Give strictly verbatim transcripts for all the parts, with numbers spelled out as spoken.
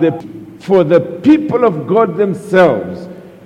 the for the people of God themselves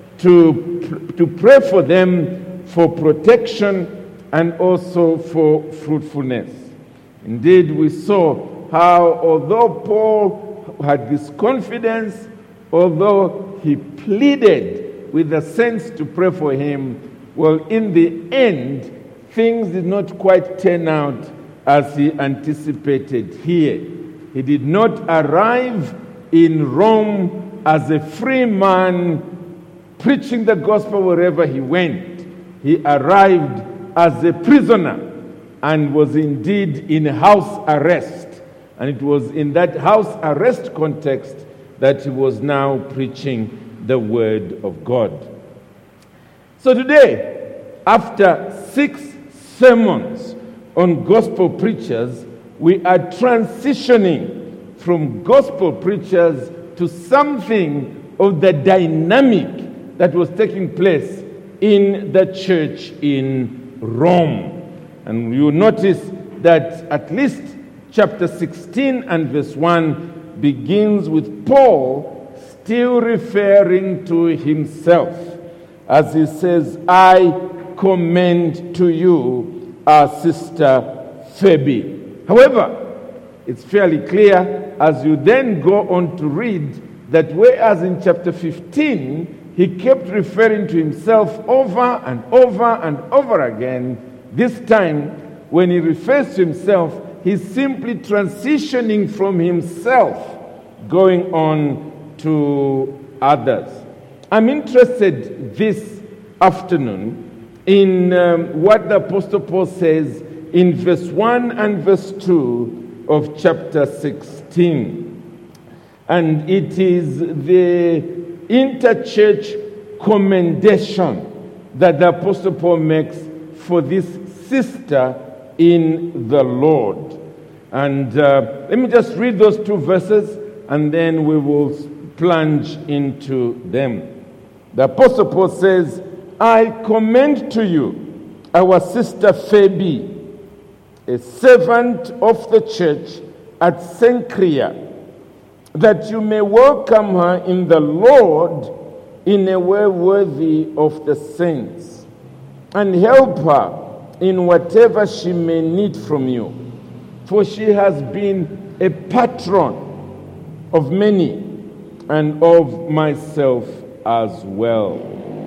to, to pray for them for protection and also for fruitfulness. Indeed, we saw how although Paul had this confidence, although he pleaded with the saints to pray for him, well, in the end, things did not quite turn out as he anticipated here. He did not arrive in Rome as a free man preaching the gospel wherever he went. He arrived as a prisoner and was indeed in house arrest. And it was in that house arrest context that he was now preaching the word of God. So today, after six sermons on gospel preachers, we are transitioning from gospel preachers to something of the dynamic that was taking place in the church in Rome. And you notice that at least chapter sixteen and verse one begins with Paul still referring to himself as he says, I commend to you our sister Phoebe. However, it's fairly clear as you then go on to read that whereas in chapter fifteen, he kept referring to himself over and over and over again, this time when he refers to himself, he's simply transitioning from himself, going on to others. I'm interested this afternoon in um, what the Apostle Paul says in verse one and verse two of chapter sixteen. And it is the interchurch commendation that the Apostle Paul makes for this sister in the Lord. And uh, let me just read those two verses and then we will plunge into them. The Apostle Paul says, I commend to you our sister Phoebe, a servant of the church at Cenchrea, that you may welcome her in the Lord in a way worthy of the saints, and help her in whatever she may need from you, for she has been a patron of many and of myself as well.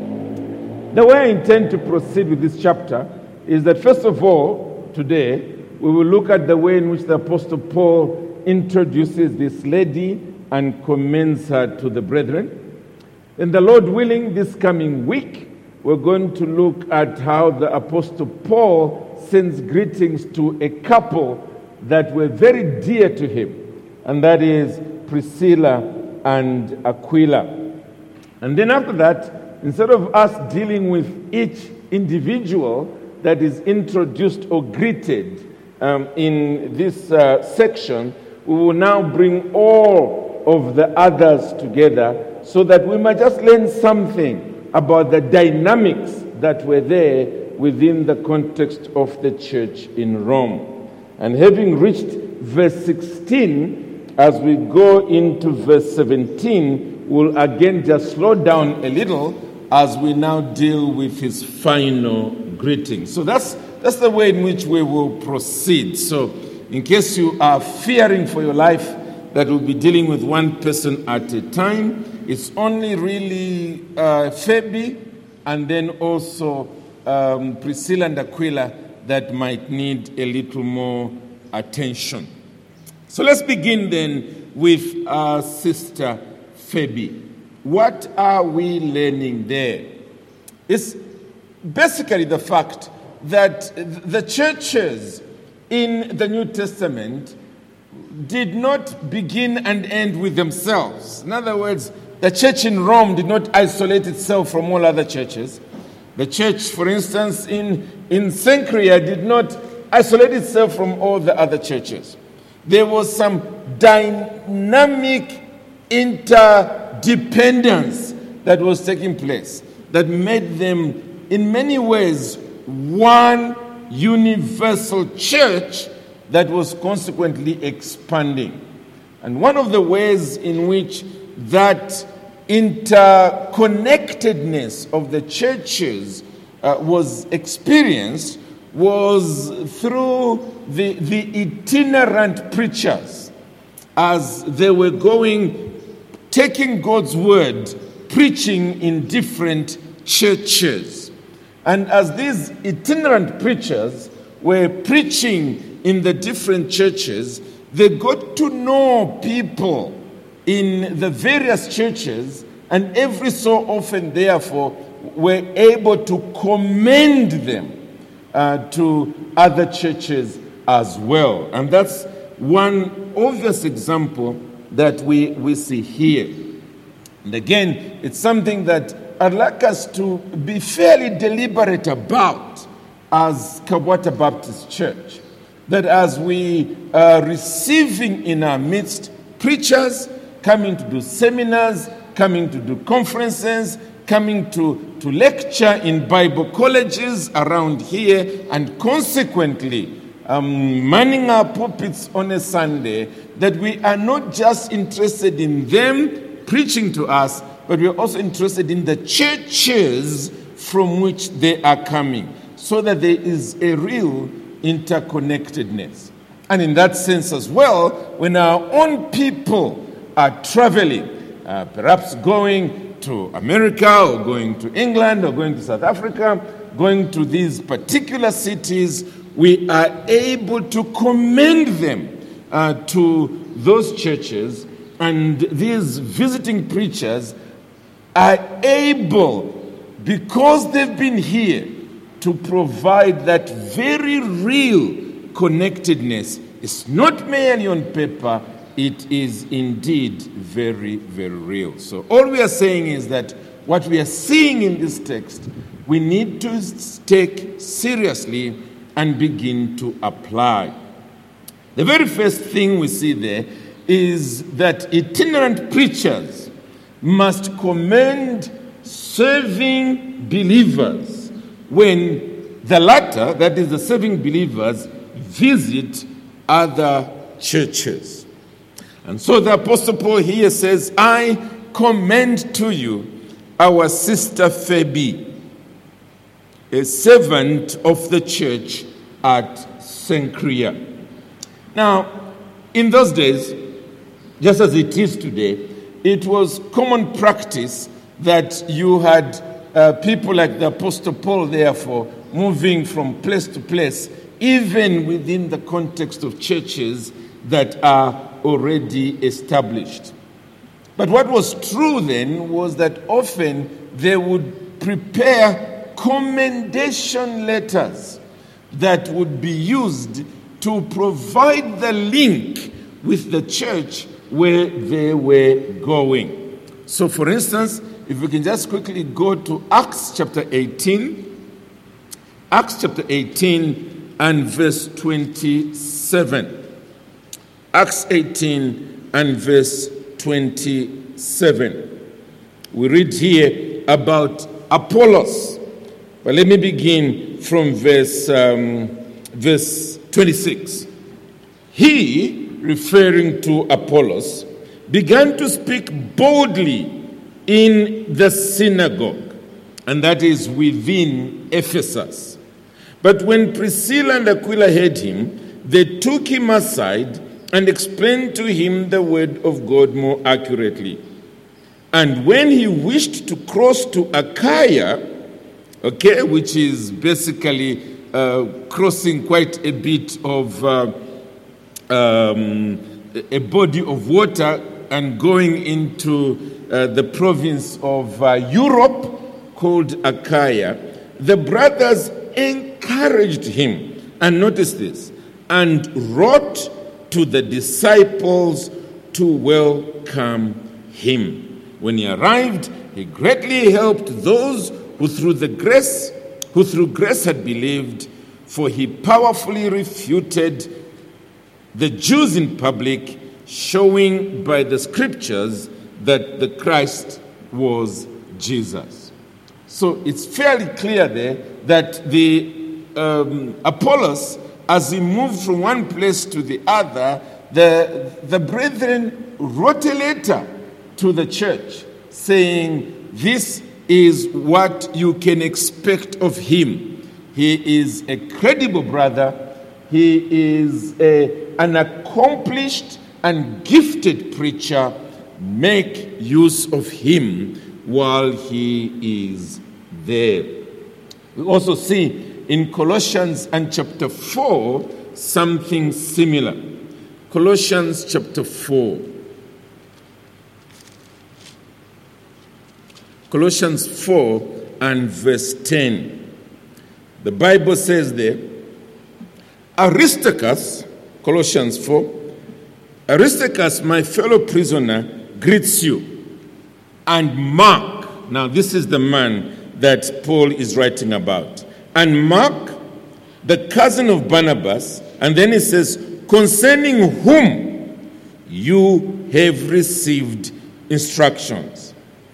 The way I intend to proceed with this chapter is that first of all, today, we will look at the way in which the Apostle Paul introduces this lady and commends her to the brethren. And the Lord willing, this coming week, we're going to look at how the Apostle Paul sends greetings to a couple that were very dear to him, and that is Priscilla and Aquila. And then after that, instead of us dealing with each individual that is introduced or greeted um, in this uh, section, we will now bring all of the others together so that we might just learn something about the dynamics that were there within the context of the church in Rome. And having reached verse sixteen, as we go into verse seventeen, we'll again just slow down a little as we now deal with his final greeting. So that's that's the way in which we will proceed. So in case you are fearing for your life that we'll be dealing with one person at a time, it's only really uh, Phoebe and then also um, Priscilla and Aquila that might need a little more attention. So let's begin then with our sister Phoebe. What are we learning there? It's basically the fact that the churches in the New Testament did not begin and end with themselves. In other words, the church in Rome did not isolate itself from all other churches. The church, for instance, in, in Cenchrea did not isolate itself from all the other churches. There was some dynamic interdependence that was taking place that made them, in many ways, one universal church that was consequently expanding. And one of the ways in which that interconnectedness of the churches uh, was experienced was through the, the itinerant preachers, as they were going, taking God's word, preaching in different churches. And as these itinerant preachers were preaching in the different churches, they got to know people in the various churches, and every so often, therefore, were able to commend them uh, to other churches as well. And that's one obvious example that we, we see here. And again, it's something that I'd like us to be fairly deliberate about as Kabwata Baptist Church. That as we are receiving in our midst preachers coming to do seminars, coming to do conferences, coming to, to lecture in Bible colleges around here, and consequently um, manning our pulpits on a Sunday, that we are not just interested in them preaching to us, but we are also interested in the churches from which they are coming, so that there is a real interconnectedness. And in that sense as well, when our own people are traveling, uh, perhaps going to America or going to England or going to South Africa, going to these particular cities, we are able to commend them uh, to those churches, and these visiting preachers are able, because they've been here, to provide that very real connectedness. It's not merely on paper, it is indeed very, very real. So all we are saying is that what we are seeing in this text, we need to take seriously and begin to apply. The very first thing we see there is that itinerant preachers must commend serving believers when the latter, that is the serving believers, visit other churches. And so the Apostle Paul here says, I commend to you our sister Phoebe, a servant of the church at Cenchrea. Now, in those days, just as it is today, it was common practice that you had uh, people like the Apostle Paul, therefore, moving from place to place, even within the context of churches that are already established. But what was true then was that often they would prepare commendation letters that would be used to provide the link with the church where they were going. So, for instance, if we can just quickly go to Acts chapter eighteen, Acts chapter eighteen and verse twenty-seven. Acts eighteen and verse twenty-seven. We read here about Apollos. But let me begin from verse, um, verse twenty-six. He, referring to Apollos, began to speak boldly in the synagogue, and that is within Ephesus. But when Priscilla and Aquila heard him, they took him aside and explained to him the word of God more accurately. And when he wished to cross to Achaia, okay, which is basically uh, crossing quite a bit of uh, um, a body of water and going into uh, the province of uh, Europe called Achaia, the brothers encouraged him, and notice this, and wrote to the disciples to welcome him. When he arrived, he greatly helped those who through the grace, who through grace had believed, for he powerfully refuted the Jews in public, showing by the scriptures that the Christ was Jesus. So it's fairly clear there that the um, Apollos, as he moved from one place to the other, the, the brethren wrote a letter to the church saying, this is what you can expect of him. He is a credible brother. He is a, an accomplished and gifted preacher. Make use of him while he is there. We also see in Colossians and chapter four something similar. Colossians chapter four. Colossians four and verse ten. The Bible says there, Aristarchus, Colossians four, Aristarchus, my fellow prisoner, greets you. And Mark, now this is the man that Paul is writing about. And Mark, the cousin of Barnabas, and then he says, concerning whom you have received instructions.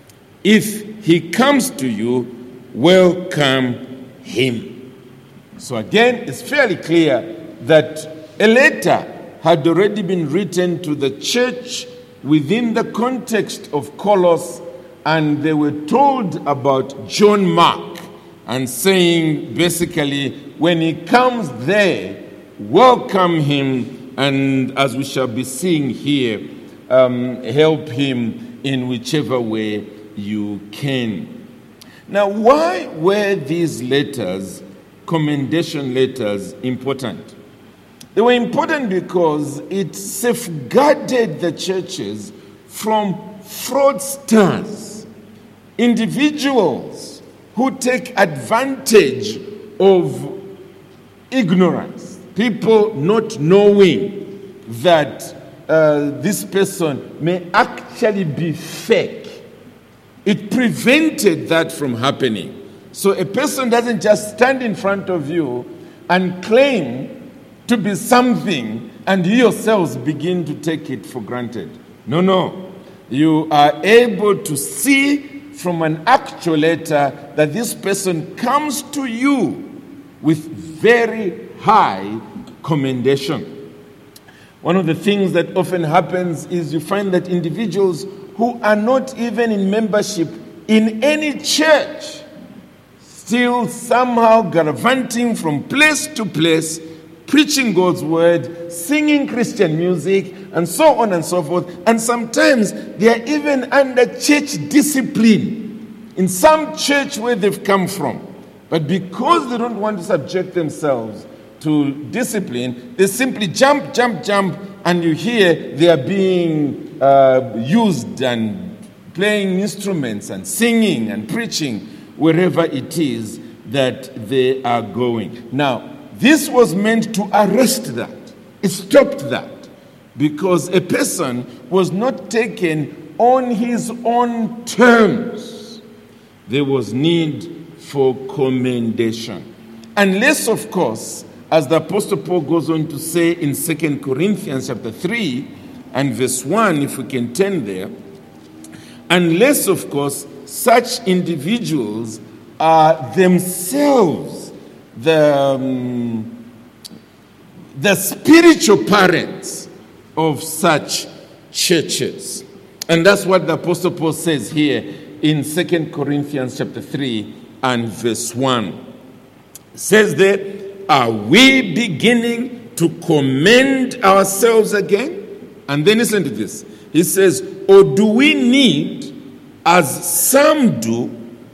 If he comes to you, welcome him. So again, it's fairly clear that a letter had already been written to the church within the context of Colossus, and they were told about John Mark and saying basically, when he comes there, welcome him, and as we shall be seeing here, um, help him in whichever way you can. Now, why were these letters, commendation letters, important? They were important because it safeguarded the churches from fraudsters, individuals who take advantage of ignorance, people not knowing that uh, this person may actually be fake. It prevented that from happening. So a person doesn't just stand in front of you and claim to be something, and you yourselves begin to take it for granted. No, no. You are able to see from an actual letter that this person comes to you with very high commendation. One of the things that often happens is you find that individuals who are not even in membership in any church, still somehow gallivanting from place to place, preaching God's word, singing Christian music, and so on and so forth. And sometimes they are even under church discipline in some church where they've come from. But because they don't want to subject themselves to discipline, they simply jump, jump, jump, and you hear they are being uh, used and playing instruments and singing and preaching wherever it is that they are going. Now, this was meant to arrest that. It stopped that because a person was not taken on his own terms. There was need for commendation. Unless, of course, as the Apostle Paul goes on to say in Second Corinthians chapter three and verse one, if we can turn there, unless, of course, such individuals are themselves the, um, the spiritual parents of such churches. And that's what the Apostle Paul says here in Second Corinthians chapter three and verse one. It says there, are we beginning to commend ourselves again? And then listen to this. He says, or do we need, as some do,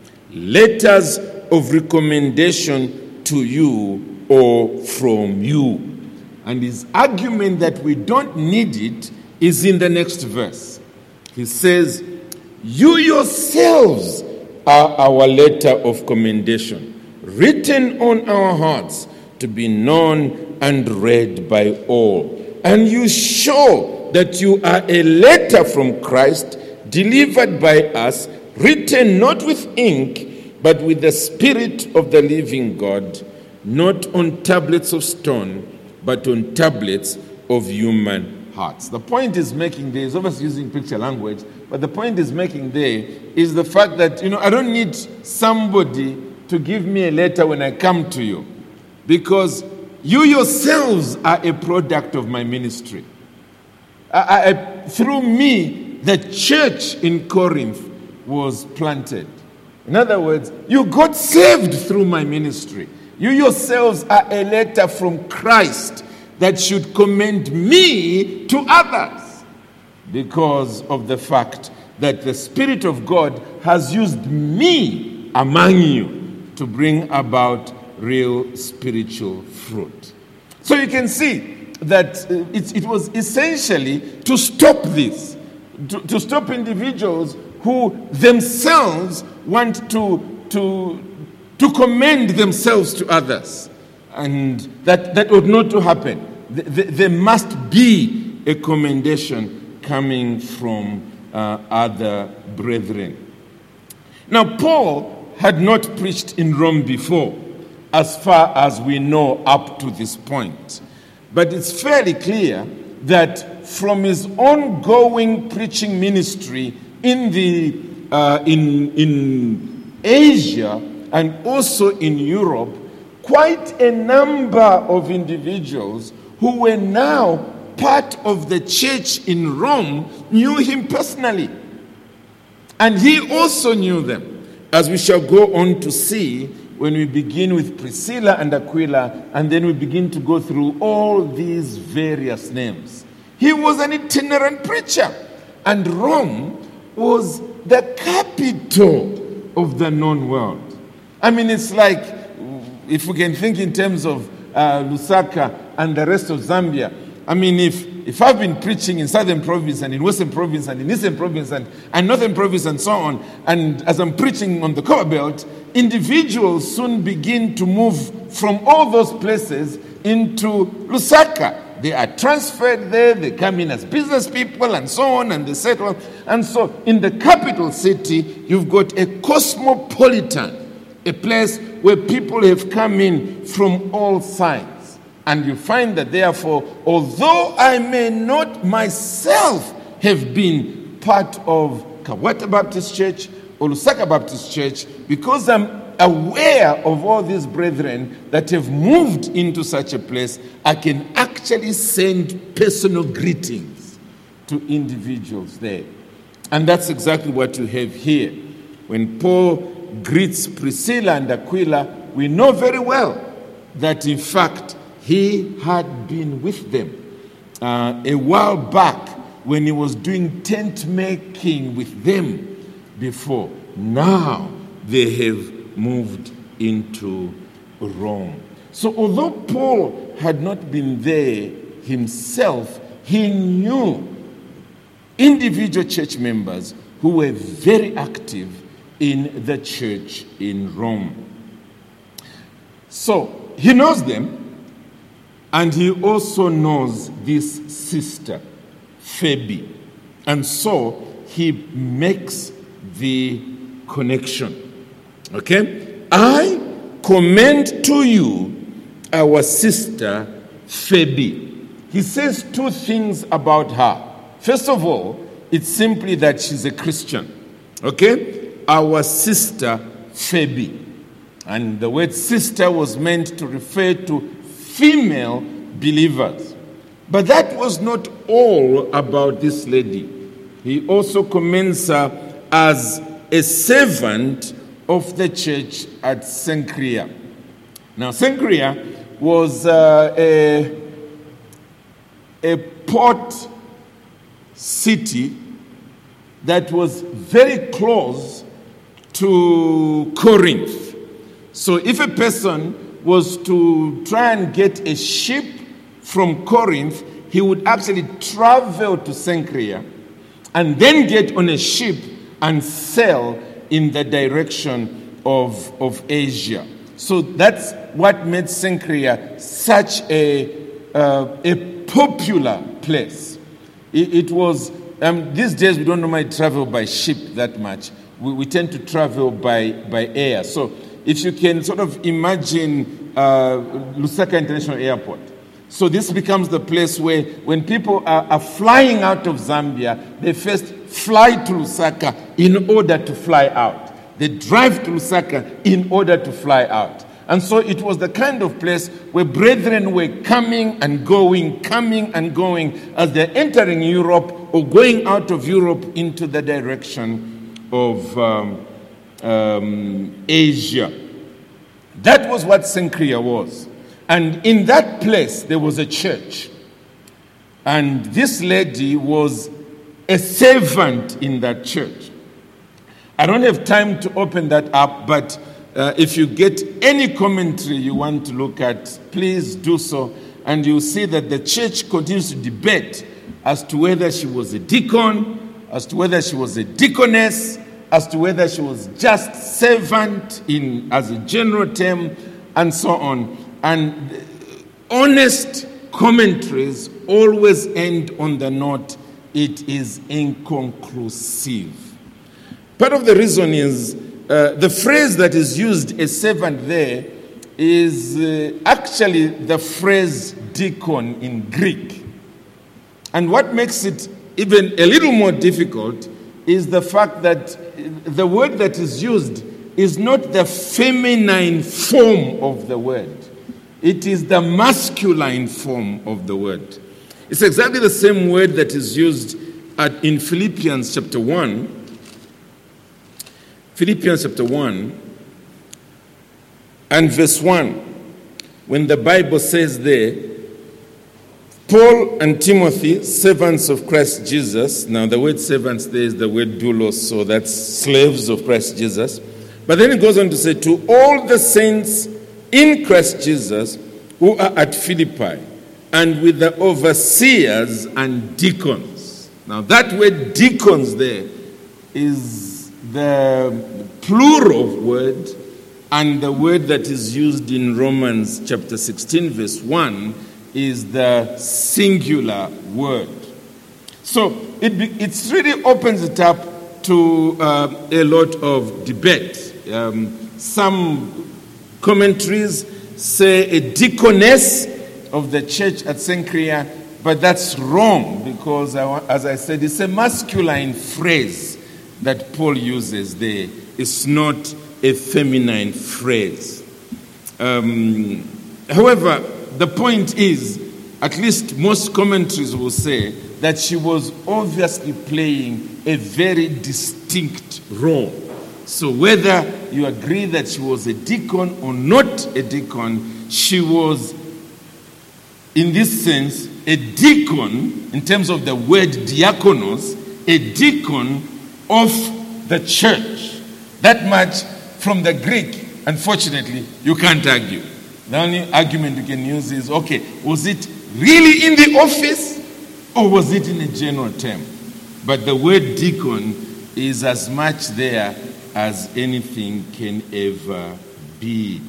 letters of recommendation to you or from you? And his argument that we don't need it is in the next verse. He says, you yourselves are our letter of commendation, written on our hearts to be known and read by all. And you show that you are a letter from Christ, delivered by us, written not with ink, but with the Spirit of the living God, not on tablets of stone, but on tablets of human hearts. The point is making there is obviously using picture language, but the point is making there is the fact that, you know, I don't need somebody to give me a letter when I come to you, because you yourselves are a product of my ministry. I, I, through me, the church in Corinth was planted. In other words, you got saved through my ministry. You yourselves are a letter from Christ that should commend me to others because of the fact that the Spirit of God has used me among you to bring about real spiritual fruit. So you can see that it, it was essentially to stop this, to, to stop individuals who themselves want to, to, to commend themselves to others. And that, that ought not to happen. There must be a commendation coming from uh, other brethren. Now, Paul had not preached in Rome before, as far as we know up to this point. But it's fairly clear that from his ongoing preaching ministry in the uh, in in Asia and also in Europe, quite a number of individuals who were now part of the church in Rome knew him personally. And he also knew them, as we shall go on to see when we begin with Priscilla and Aquila, and then we begin to go through all these various names. He was an itinerant preacher, and Rome was the capital of the known world. I mean, it's like, if we can think in terms of uh, Lusaka and the rest of Zambia, I mean, if, if I've been preaching in Southern Province and in Western Province and in Eastern Province and, and Northern Province and so on, and as I'm preaching on the Copper Belt, individuals soon begin to move from all those places into Lusaka. They are transferred there, they come in as business people and so on, and they settle. And so in the capital city, you've got a cosmopolitan, a place where people have come in from all sides. And you find that therefore, although I may not myself have been part of Kawata Baptist Church or Lusaka Baptist Church, because I'm aware of all these brethren that have moved into such a place, I can actually send personal greetings to individuals there. And that's exactly what you have here. When Paul greets Priscilla and Aquila, we know very well that in fact he had been with them uh, a while back when he was doing tent making with them before. Now they have moved into Rome. So although Paul had not been there himself, he knew individual church members who were very active in the church in Rome. So he knows them, and he also knows this sister, Phoebe. And so he makes the connection. Okay? I commend to you our sister Phoebe. He says two things about her. First of all, it's simply that she's a Christian. Okay? Our sister Phoebe. And the word sister was meant to refer to female believers. But that was not all about this lady. He also commends her as a servant of the church at Cenchrea. Now, Cenchrea was uh, a, a port city that was very close to Corinth. So if a person was to try and get a ship from Corinth, he would actually travel to Cenchrea and then get on a ship and sail in the direction of, of Asia. So that's what made Cenchrea such a, uh, a popular place. It, it was, um, these days we don't normally travel by ship that much. We, we tend to travel by, by air. So if you can sort of imagine uh, Lusaka International Airport. So this becomes the place where when people are, are flying out of Zambia, they first fly to Lusaka in order to fly out. They drive to Lusaka in order to fly out. And so it was the kind of place where brethren were coming and going, coming and going as they're entering Europe or going out of Europe into the direction of um, um, Asia. That was what Cenchrea was. And in that place, there was a church. And this lady was a servant in that church. I don't have time to open that up, but uh, if you get any commentary you want to look at, please do so. And you'll see that the church continues to debate as to whether she was a deacon, as to whether she was a deaconess, as to whether she was just servant in as a general term, and so on. And honest commentaries always end on the note, it is inconclusive. Part of the reason is uh, the phrase that is used, a servant, there is uh, actually the phrase deacon in Greek. And what makes it even a little more difficult is the fact that the word that is used is not the feminine form of the word. It is the masculine form of the word. It's exactly the same word that is used at, in Philippians chapter one. Philippians chapter one and verse one, when the Bible says there, Paul and Timothy, servants of Christ Jesus. Now the word servants there is the word doulos, so that's slaves of Christ Jesus. But then it goes on to say, to all the saints in Christ Jesus who are at Philippi, and with the overseers and deacons. Now that word deacons there is the plural word, and the word that is used in Romans chapter sixteen verse one is the singular word. So it be, it really opens it up to uh, a lot of debate. Um, some commentaries say a deaconess of the church at Cenchrea, but that's wrong because, as I said, it's a masculine phrase that Paul uses there. It's not a feminine phrase. Um, however, the point is, at least most commentaries will say that she was obviously playing a very distinct role. So whether you agree that she was a deacon or not a deacon, she was, in this sense, a deacon, in terms of the word diakonos, a deacon of the church. That much from the Greek, unfortunately, you can't argue. The only argument you can use is, okay, was it really in the office or was it in a general term? But the word deacon is as much there as anything can ever be.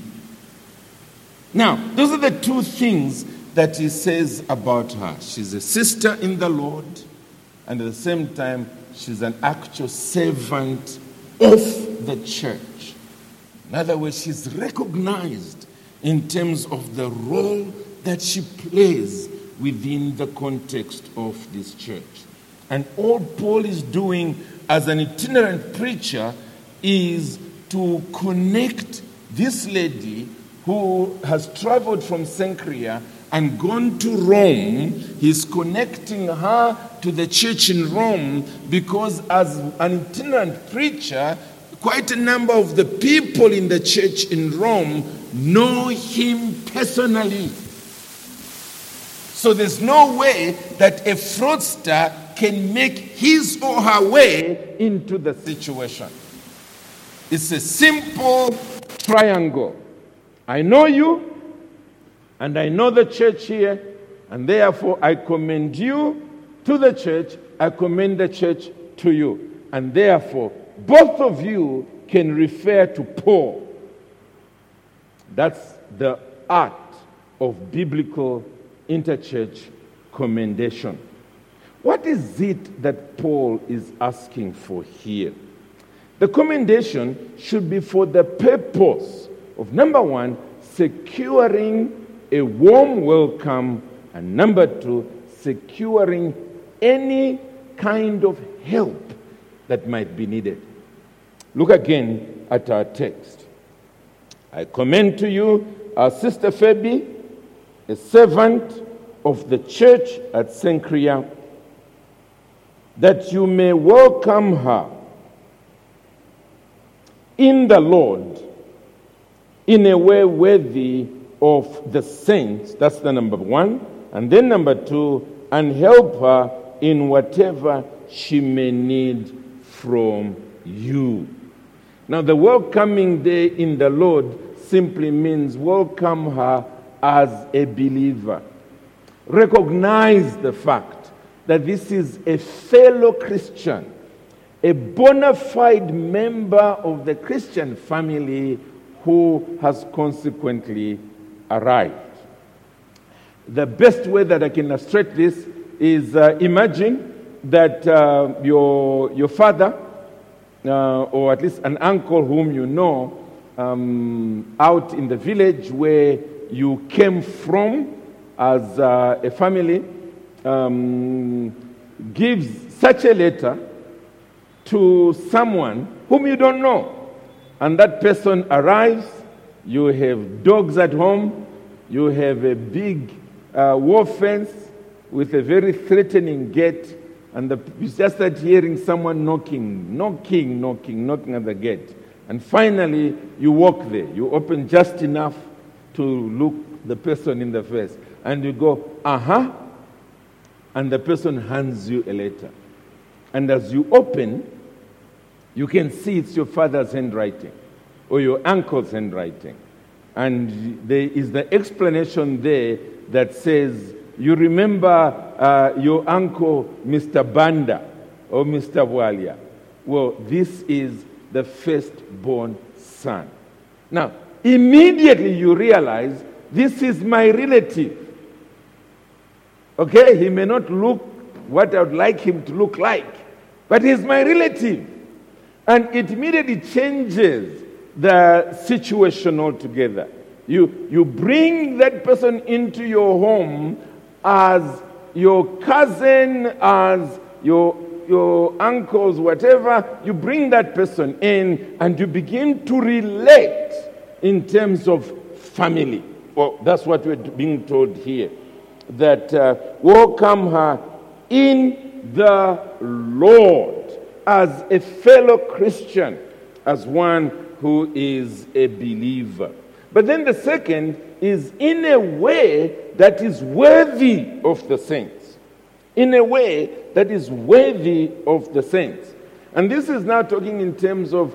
Now, those are the two things that he says about her. She's a sister in the Lord, and at the same time, she's an actual servant of the church. In other words, she's recognized in terms of the role that she plays within the context of this church. And all Paul is doing as an itinerant preacher is to connect this lady who has traveled from Cenchrea and gone to Rome. He's connecting her to the church in Rome because as an itinerant preacher, quite a number of the people in the church in Rome know him personally. So there's no way that a fraudster can make his or her way into the situation. It's a simple triangle. I know you, and I know the church here, and therefore I commend you to the church, I commend the church to you. And therefore, both of you can refer to Paul. That's the art of biblical interchurch commendation. What is it that Paul is asking for here? The commendation should be for the purpose of, number one, securing a warm welcome, and number two, securing any kind of help that might be needed. Look again at our text. I commend to you our sister Phoebe, a servant of the church at Cenchrea, that you may welcome her in the Lord in a way worthy of the saints. That's the number one. And then number two, and help her in whatever she may need from you. Now, the welcoming day in the Lord simply means welcome her as a believer. Recognize the fact that this is a fellow Christian, a bona fide member of the Christian family who has consequently arrived. The best way that I can illustrate this is uh, imagine that uh, your, your father, uh, or at least an uncle whom you know, um, out in the village where you came from as uh, a family, um, gives such a letter to someone whom you don't know. And that person arrives, you have dogs at home, you have a big uh, wall fence with a very threatening gate, and the, you just start hearing someone knocking, knocking, knocking, knocking at the gate. And finally, you walk there. You open just enough to look the person in the face. And you go, uh-huh. And the person hands you a letter. And as you open, you can see it's your father's handwriting or your uncle's handwriting. And there is the explanation there that says, you remember uh, your uncle, Mister Banda or Mister Walia. Well, this is the firstborn son. Now, immediately you realize this is my relative. Okay, he may not look what I would like him to look like, but he's my relative. And it immediately changes the situation altogether. You, you bring that person into your home as your cousin, as your, your uncles, whatever. You bring that person in and you begin to relate in terms of family. Well, that's what we're being told here. That uh, welcome her in the Lord as a fellow Christian, as one who is a believer. But then the second is in a way that is worthy of the saints. In a way that is worthy of the saints. And this is now talking in terms of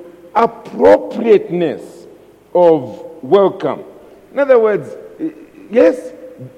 appropriateness of welcome. In other words, yes,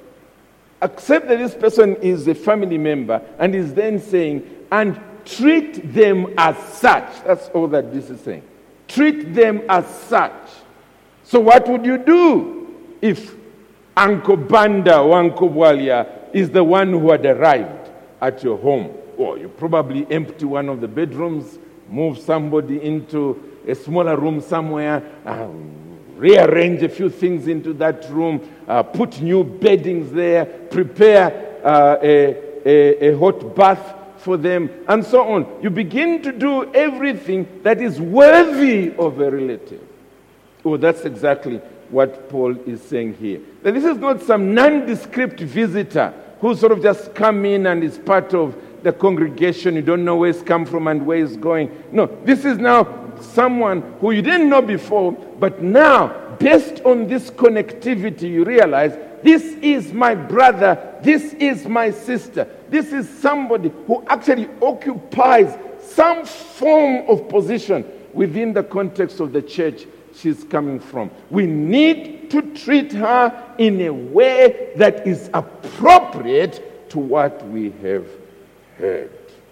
accept that this person is a family member and is then saying, and treat them as such. That's all that this is saying. Treat them as such. So what would you do if Uncle Banda or Uncle Walia is the one who had arrived at your home? Well, you probably empty one of the bedrooms, move somebody into a smaller room somewhere, um, rearrange a few things into that room, uh, put new beddings there, prepare uh, a, a, a hot bath for them, and so on. You begin to do everything that is worthy of a relative. Oh, that's exactly what Paul is saying here. That this is not some nondescript visitor who sort of just come in and is part of the congregation. You don't know where he's come from and where he's going. No, this is now someone who you didn't know before, but now, based on this connectivity, you realize this is my brother, this is my sister, this is somebody who actually occupies some form of position within the context of the church she's coming from. We need to treat her in a way that is appropriate to what we have heard.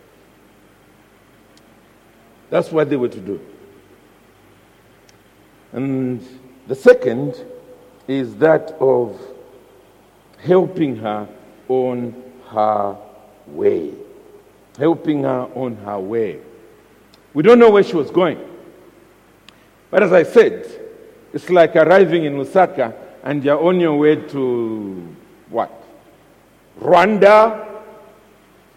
That's what they were to do. And the second is that of helping her on her way. Helping her on her way. We don't know where she was going. But as I said, it's like arriving in Lusaka and you're on your way to what? Rwanda,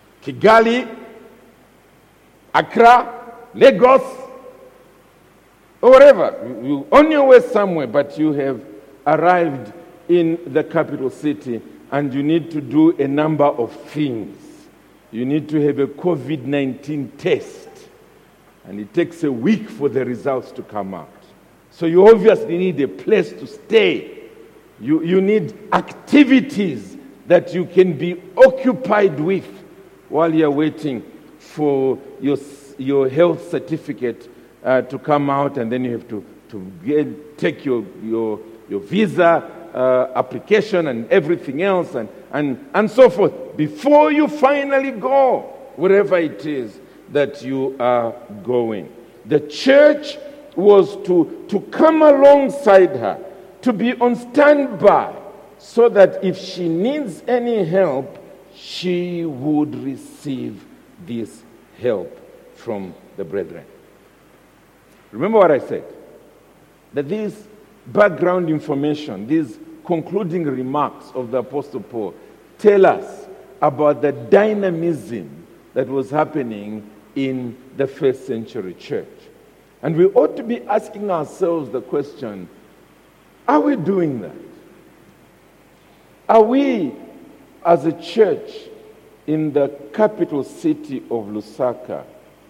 Kigali, Accra, Lagos. or wherever, you, you, on your way somewhere, but you have arrived in the capital city and you need to do a number of things. You need to have a covid nineteen test, and it takes a week for the results to come out. So you obviously need a place to stay. You, you need activities that you can be occupied with while you're waiting for your, your health certificate uh, to come out, and then you have to, to get, take your, your, your visa uh, application and everything else and, and, and so forth before you finally go wherever it is that you are going. The church was to, to come alongside her, to be on standby, so that if she needs any help, she would receive this help from the brethren. Remember what I said? That this background information, these concluding remarks of the Apostle Paul, tell us about the dynamism that was happening in the first century church. And we ought to be asking ourselves the question, are we doing that? Are we, as a church in the capital city of Lusaka,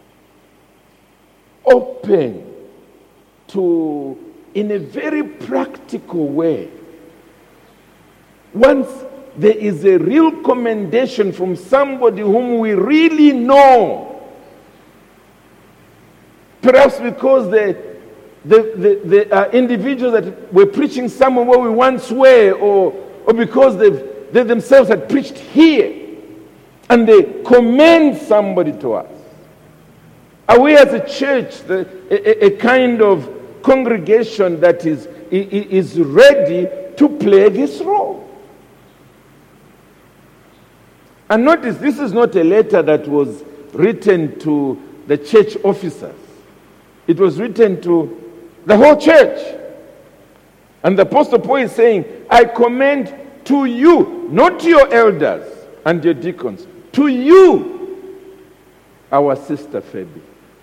open to, in a very practical way, once there is a real commendation from somebody whom we really know, perhaps because the, the, the, the uh, individuals that were preaching somewhere where we once were, or, or because they themselves had preached here, and they commend somebody to us. Are we as a church the, a, a kind of congregation that is, is ready to play this role? And notice, this is not a letter that was written to the church officers. It was written to the whole church. And the Apostle Paul is saying, I commend to you, not to your elders and your deacons, to you, our sister Phoebe.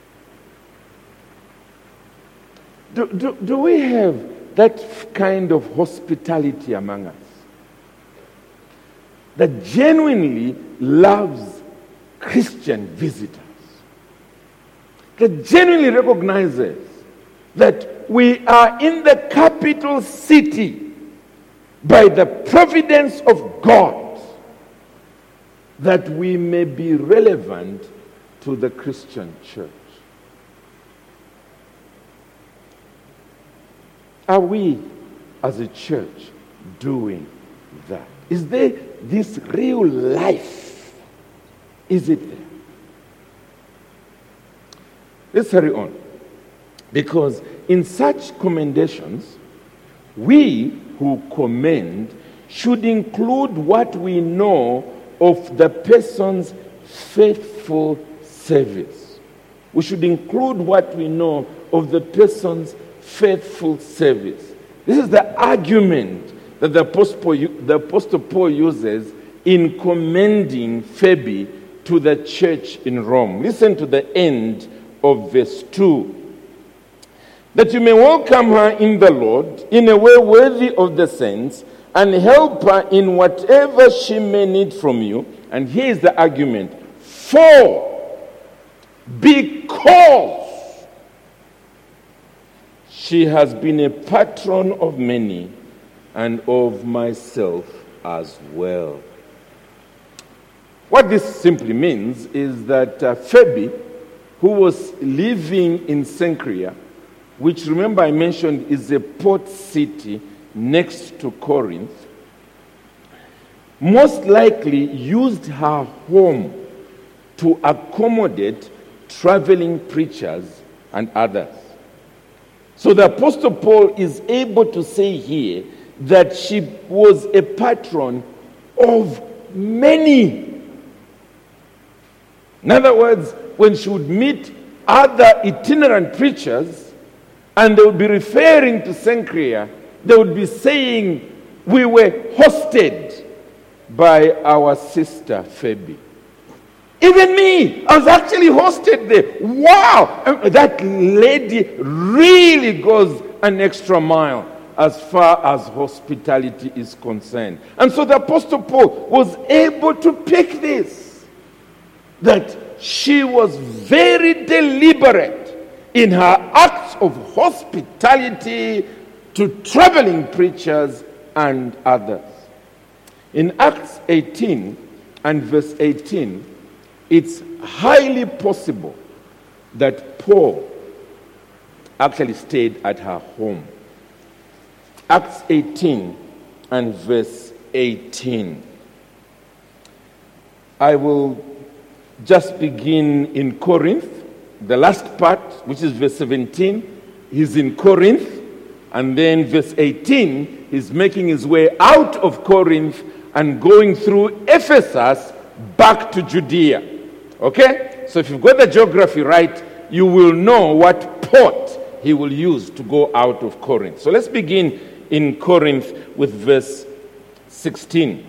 Do, do, do we have that kind of hospitality among us? That genuinely loves Christian visitors. That genuinely recognizes that we are in the capital city by the providence of God, that we may be relevant to the Christian church. Are we, as a church, doing that? Is there this real life? Is it there? Let's hurry on. Because in such commendations, we who commend should include what we know of the person's faithful service. We should include what we know of the person's faithful service. This is the argument that the Apostle Paul, the Apostle Paul uses in commending Phoebe to the church in Rome. Listen to the end of verse two. That you may welcome her in the Lord in a way worthy of the saints, and help her in whatever she may need from you. And here is the argument. For, because she has been a patron of many, and of myself as well. What this simply means is that uh, Phoebe, who was living in Cenchrea, which, remember I mentioned, is a port city next to Corinth, most likely used her home to accommodate traveling preachers and others. So the Apostle Paul is able to say here that she was a patron of many. In other words, when she would meet other itinerant preachers and they would be referring to Cenchrea, they would be saying, we were hosted by our sister Phoebe. Even me, I was actually hosted there. Wow! That lady really goes an extra mile as far as hospitality is concerned. And so the Apostle Paul was able to pick this, that she was very deliberate in her acts of hospitality to traveling preachers and others. In Acts eighteen and verse eighteen, it's highly possible that Paul actually stayed at her home. Acts eighteen and verse eighteen. I will just begin in Corinth. The last part, which is verse seventeen, he's in Corinth. And then verse eighteen, he's making his way out of Corinth and going through Ephesus back to Judea. Okay? So if you've got the geography right, you will know what port he will use to go out of Corinth. So let's begin in Corinth with verse sixteen.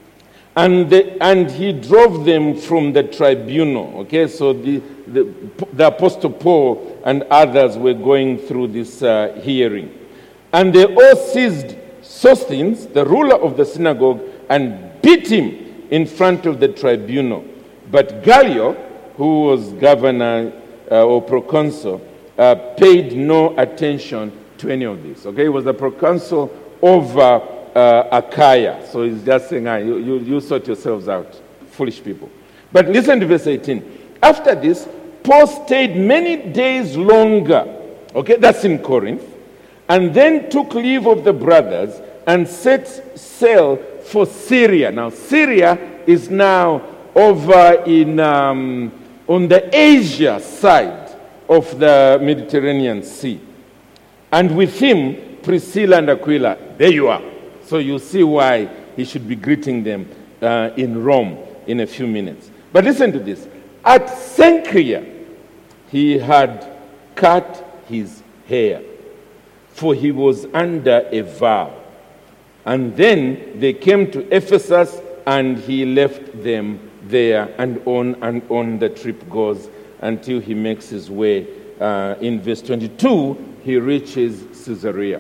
And the, and he drove them from the tribunal. Okay, so the, the, the Apostle Paul and others were going through this uh, hearing. And they all seized Sosthenes, the ruler of the synagogue, and beat him in front of the tribunal. But Gallio, who was governor uh, or proconsul, uh, paid no attention to any of this. Okay, he was the proconsul over uh, Achaia. So he's just saying, ah, you, you, you sort yourselves out, foolish people. But listen to verse eighteen. After this, Paul stayed many days longer. Okay, that's in Corinth. And then took leave of the brothers and set sail for Syria. Now, Syria is now over in um, on the Asia side of the Mediterranean Sea. And with him, Priscilla and Aquila. There you are. So you see why he should be greeting them uh, in Rome in a few minutes. But listen to this. At Cenchrea, he had cut his hair, for he was under a vow. And then they came to Ephesus, and he left them there, and on and on the trip goes until he makes his way. Uh, in verse twenty-two, he reaches Caesarea.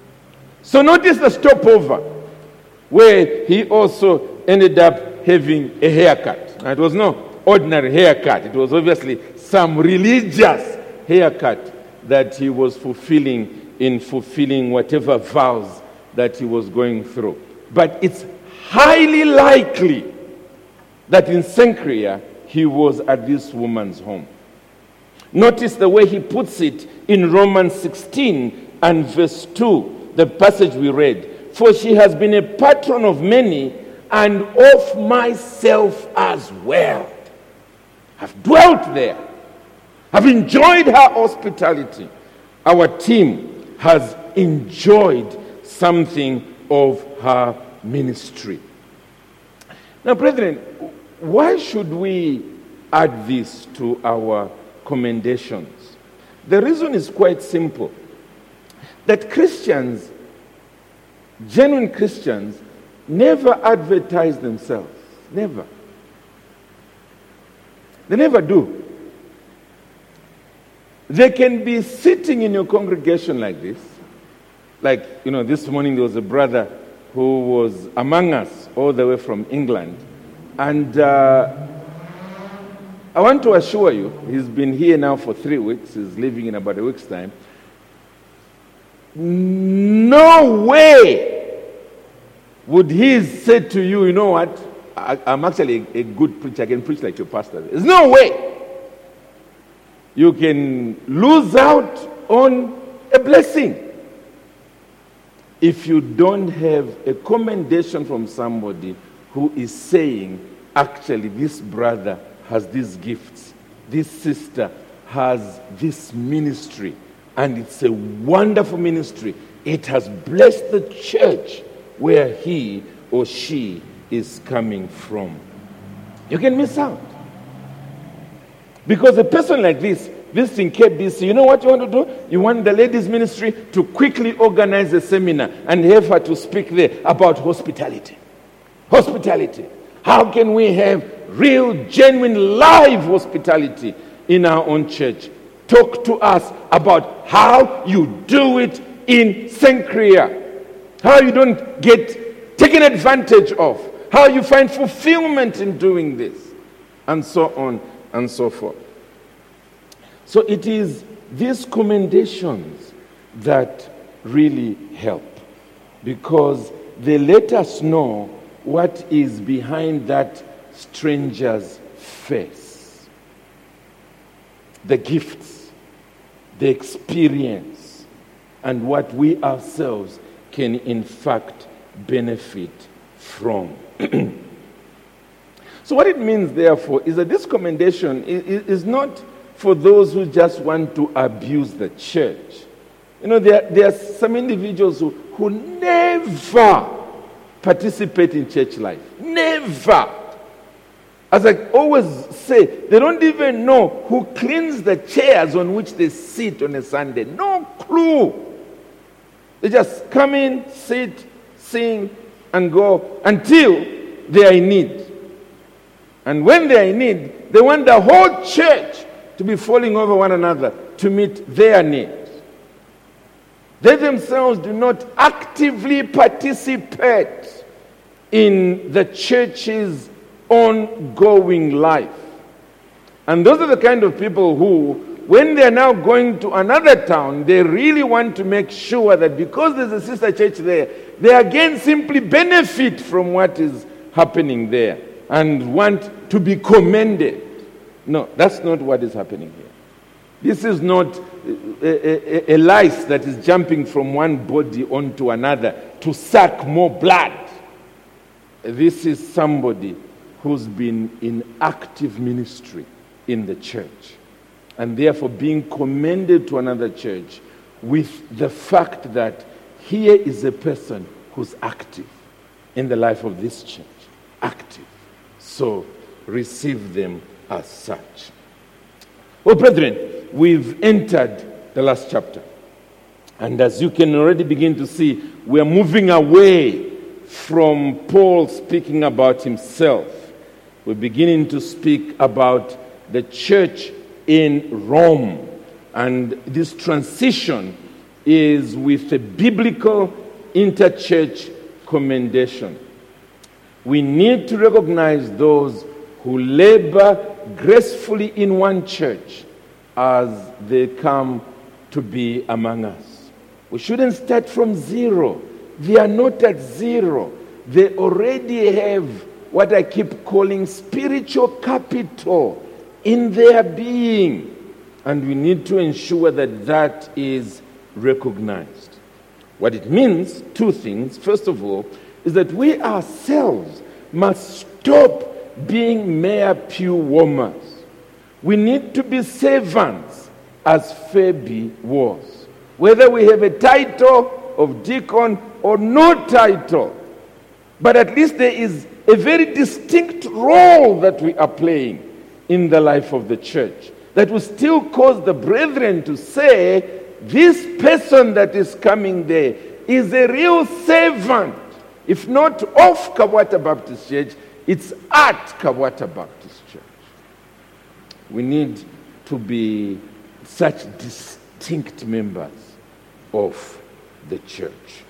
So notice the stopover, where he also ended up having a haircut. Now, it was no ordinary haircut. It was obviously some religious haircut that he was fulfilling in fulfilling whatever vows that he was going through. But it's highly likely that in Cenchrea, he was at this woman's home. Notice the way he puts it in Romans sixteen and verse two, the passage we read. For she has been a patron of many, and of myself as well. I've dwelt there. I've enjoyed her hospitality. Our team has enjoyed something of her ministry. Now, brethren, why should we add this to our commendations? The reason is quite simple. That Christians, genuine Christians, never advertise themselves. Never. They never do. They can be sitting in your congregation like this. Like, you know, this morning there was a brother who was among us all the way from England. And uh, I want to assure you, he's been here now for three weeks. He's leaving in about a week's time. No way would he say to you, you know what, I, I'm actually a, a good preacher. I can preach like your pastor. There's no way you can lose out on a blessing if you don't have a commendation from somebody who is saying, actually, this brother has these gifts, this sister has this ministry, and it's a wonderful ministry. It has blessed the church where he or she is coming from. You can miss out. Because a person like this, visiting K B C, you know what you want to do? You want the ladies' ministry to quickly organize a seminar and have her to speak there about hospitality. Hospitality. How can we have real, genuine, live hospitality in our own church? Talk to us about how you do it in Cenchrea. How you don't get taken advantage of. How you find fulfillment in doing this. And so on and so forth. So it is these commendations that really help. Because they let us know what is behind that stranger's face. The gifts, the experience, and what we ourselves can in fact benefit from. So what it means, therefore, is that this commendation is not for those who just want to abuse the church. You know, there, there are some individuals who, who never participate in church life. Never. As I always say, they don't even know who cleans the chairs on which they sit on a Sunday. No clue. They just come in, sit, sing, and go until they are in need. And when they are in need, they want the whole church to be falling over one another to meet their needs. They themselves do not actively participate in the church's ongoing life. And those are the kind of people who, when they're now going to another town, they really want to make sure that because there's a sister church there, they again simply benefit from what is happening there and want to be commended. No, that's not what is happening here. This is not a, a, a lice that is jumping from one body onto another to suck more blood. This is somebody who's been in active ministry in the church and therefore being commended to another church with the fact that here is a person who's active in the life of this church. Active. So receive them as such. Well, brethren, we've entered the last chapter. And as you can already begin to see, we are moving away from Paul speaking about himself. We're beginning to speak about the church in Rome. And this transition is with a biblical interchurch commendation. We need to recognize those who labor gracefully in one church as they come to be among us. We shouldn't start from zero. They are not at zero. They already have what I keep calling spiritual capital in their being. And we need to ensure that that is recognized. What it means, two things. First of all, is that we ourselves must stop being mere pew warmers. We need to be servants as Phoebe was. Whether we have a title of deacon or no title, but at least there is a very distinct role that we are playing in the life of the church that will still cause the brethren to say, this person that is coming there is a real servant. If not of Kabwata Baptist Church, it's at Kabwata Baptist Church. We need to be such distinct members of the church.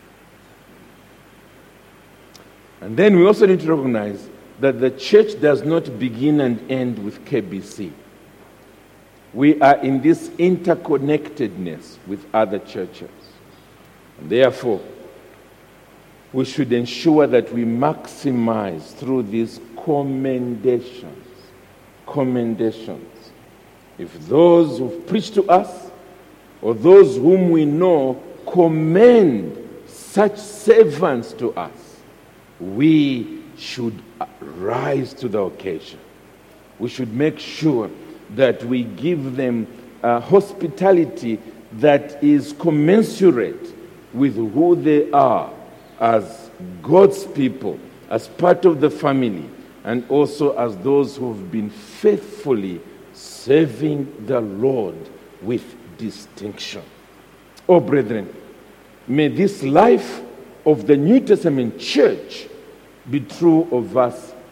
And then we also need to recognize that the church does not begin and end with K B C. We are in this interconnectedness with other churches. And therefore, we should ensure that we maximize through these commendations. Commendations. If those who've preached to us or those whom we know commend such servants to us, we should rise to the occasion. We should make sure that we give them a hospitality that is commensurate with who they are as God's people, as part of the family, and also as those who have been faithfully serving the Lord with distinction. Oh, brethren, may this life of the New Testament church be true of us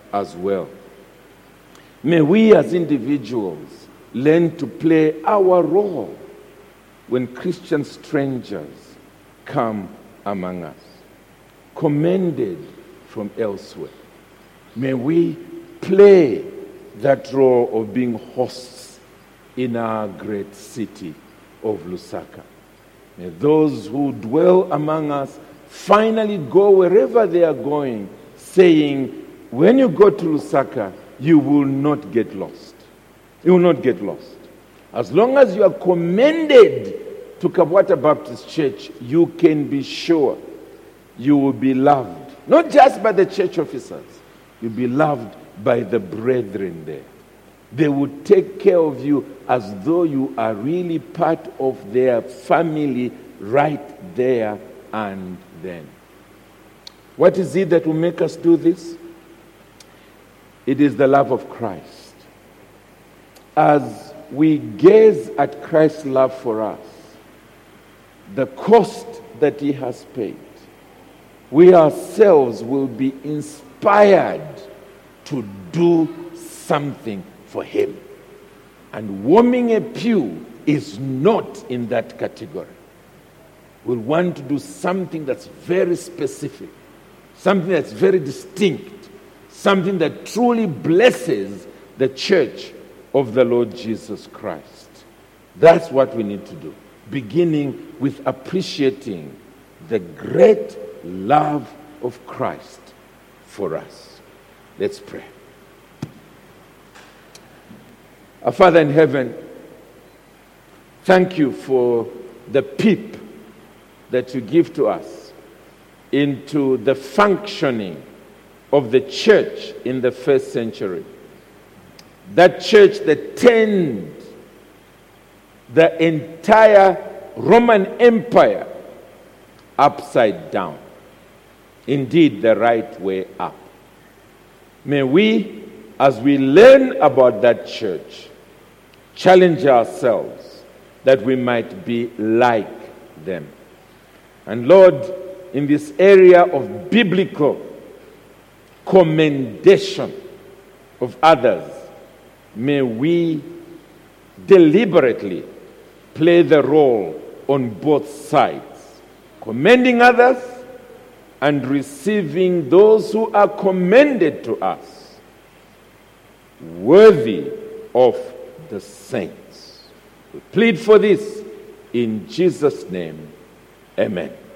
as well. May we as individuals learn to play our role when Christian strangers come among us, commended from elsewhere. May we play that role of being hosts in our great city of Lusaka. May those who dwell among us finally go wherever they are going, saying, when you go to Lusaka, you will not get lost. You will not get lost. As long as you are commended to Kabwata Baptist Church, you can be sure you will be loved. Not just by the church officers. You'll be loved by the brethren there. They will take care of you as though you are really part of their family right there and then. What is it that will make us do this? It is the love of Christ. As we gaze at Christ's love for us, the cost that he has paid, we ourselves will be inspired to do something for him. And warming a pew is not in that category. We'll want to do something that's very specific, something that's very distinct, something that truly blesses the church of the Lord Jesus Christ. That's what we need to do, beginning with appreciating the great love of Christ for us. Let's pray. Our Father in heaven, thank you for the peep that you give to us into the functioning of the church in the first century. That church that turned the entire Roman Empire upside down. Indeed, the right way up. May we, as we learn about that church, challenge ourselves that we might be like them. And Lord, in this area of biblical commendation of others, may we deliberately play the role on both sides, commending others and receiving those who are commended to us, worthy of the saints. We plead for this in Jesus' name. Amen.